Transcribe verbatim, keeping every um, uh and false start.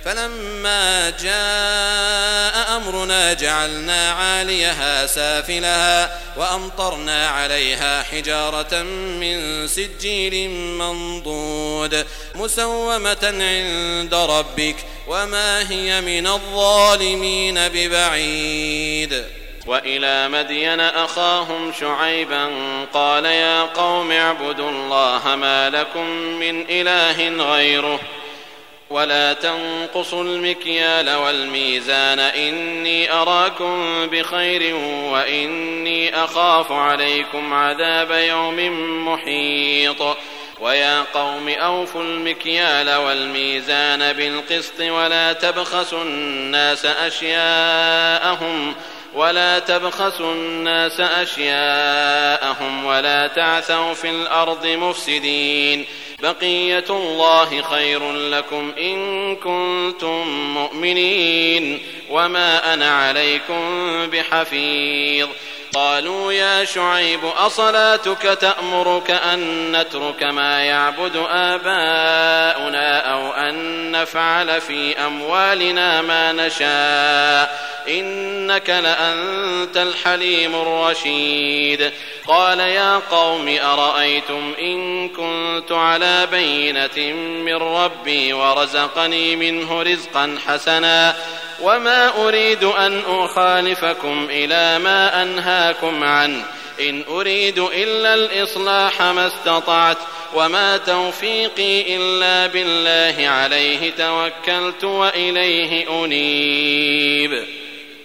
فلما جاء أمرنا جعلنا عاليها سافلها وأمطرنا عليها حجارة من سجيل منضود مسومة عند ربك وما هي من الظالمين ببعيد. وإلى مدين أخاهم شعيبا قال يا قوم اعبدوا الله ما لكم من إله غيره ولا تنقصوا المكيال والميزان إني أراكم بخير وإني أخاف عليكم عذاب يوم محيط. ويا قوم أوفوا المكيال والميزان بالقسط ولا تبخسوا الناس أشياءهم ولا تبخسوا الناس أشياءهم ولا تعثوا في الأرض مفسدين بقية الله خير لكم إن كنتم مؤمنين وما أنا عليكم بحفيظ. قالوا يا شعيب أصلاتك تأمرك أن نترك ما يعبد آباؤنا أو أن نفعل في أموالنا ما نشاء إنك لأنت الحليم الرشيد. قال يا قوم أرأيتم إن كنت على بينة من ربي ورزقني منه رزقا حسنا وما أريد أن أخالفكم إلى ما أنهاكم عنه إن أريد إلا الإصلاح ما استطعت وما توفيقي إلا بالله عليه توكلت وإليه أنيب.